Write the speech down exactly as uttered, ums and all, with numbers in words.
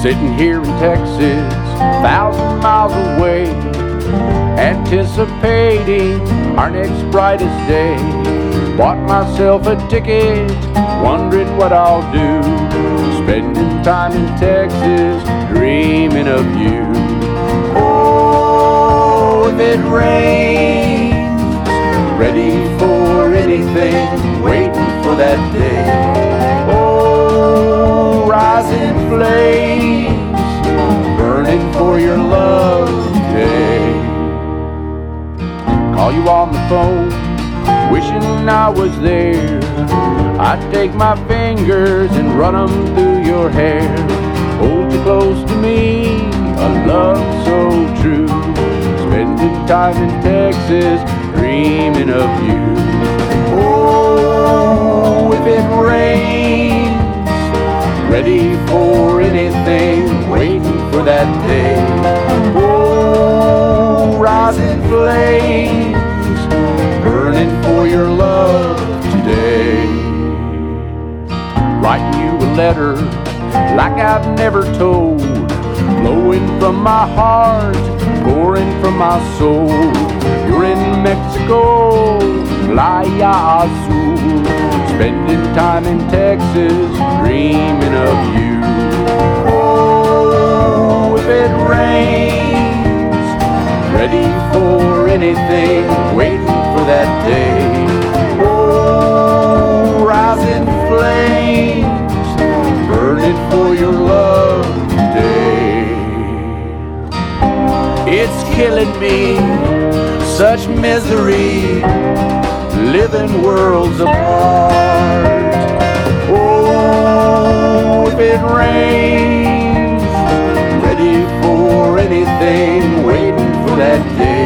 Sitting here in Texas, thousand miles away, anticipating our next brightest day. Bought myself a ticket, wondering what I'll do, spending time in Texas, dreaming of you. Oh, if it rains, ready for anything, waiting for that day. Oh, rising flames, burning for your love today. Call you on the phone, wishing I was there. I'd take my fingers and run them through your hair. Hold you close to me, a love so true, spending time in Texas, dreaming of you. Oh, if it rains, ready for anything, waiting for that day. Oh, rising flames, burning for your love today. Writing you a letter like I've never told, flowing from my heart, pouring from my soul. You're in Mexico, Playa Azul, spending time in Texas, dreaming of you. Oh, if it rains, ready for anything, waiting for that day. Oh, rising flames, burning for your love today. It's killing me, such misery, living worlds apart. Oh, if it rains, ready for anything, waiting for that day.